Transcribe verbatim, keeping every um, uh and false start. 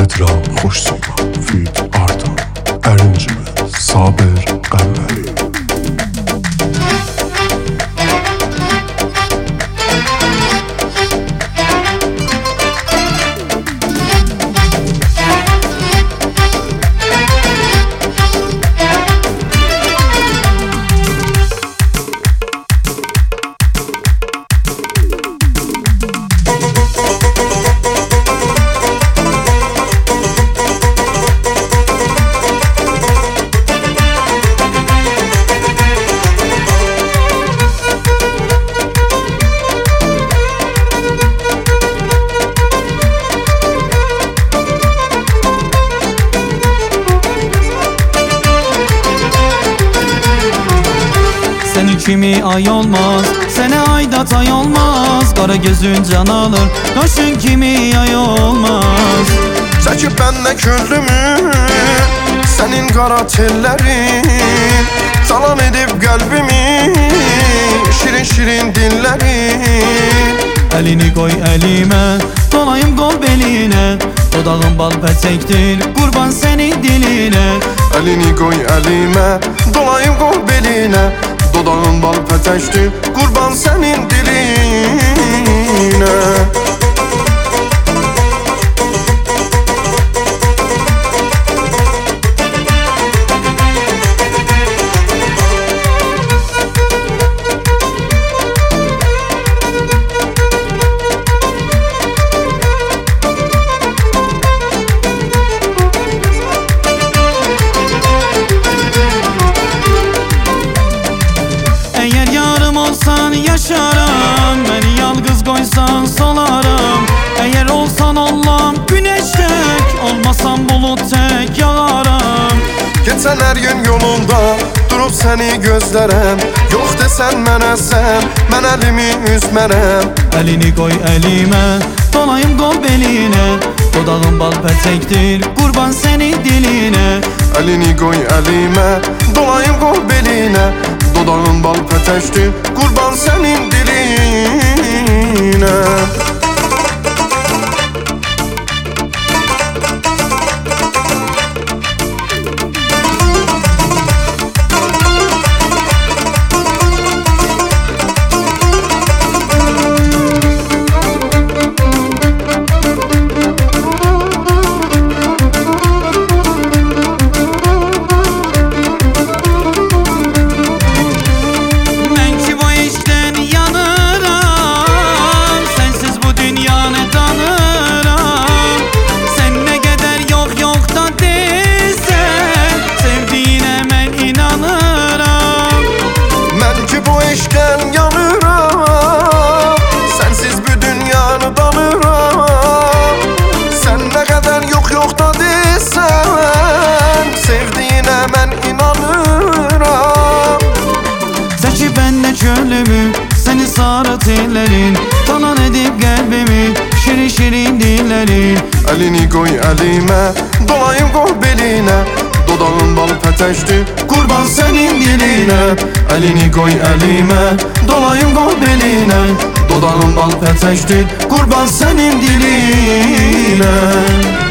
Tedra xoş sima fit artan Ərincimi sabir qəmbəri Senin kimi ay olmaz, sene aydat ay olmaz. Kara gözün can alır, kaşın kimi ay olmaz. Çəkib bəndə küllümü, sənin qara tellərin Calan edib qəlbimi, şirin şirin dillərin Elini koy elime, dolayım kol beline. Dodağın bal petektir, kurban senin diline. Əlini qoy əlimə, dolayım qol belinə Dodağın bal pətəkdir, qurban sənin dilinə Eğer yarım olsan yaşarım, beni yalnız koysan solarım. Eğer olsan Allah'ım güneş tek, olmasam bulut tek yağarım. Geçən hər gün yolunda durub səni gözlərəm Yox desən mənə sən, mən əlimi üzmərəm Elini koy elime, dolayım kol beline. Dodağın bal petektir, kurban senin diline. Əlini qoy əlimə, dolayım qol belinə Dodağın bal pətəkdir, qurban sənin dilinə Çölümü, seni sarı tellerin talan edip kalbimi, şirin şirin dillerin. Əlini qoy əlimə, dolayım qol belinə Dodağın bal pətəkdir, qurban sənin dilinə Əlini qoy əlimə, dolayım qol belinə Dodağın bal pətəkdir, qurban sənin dilinə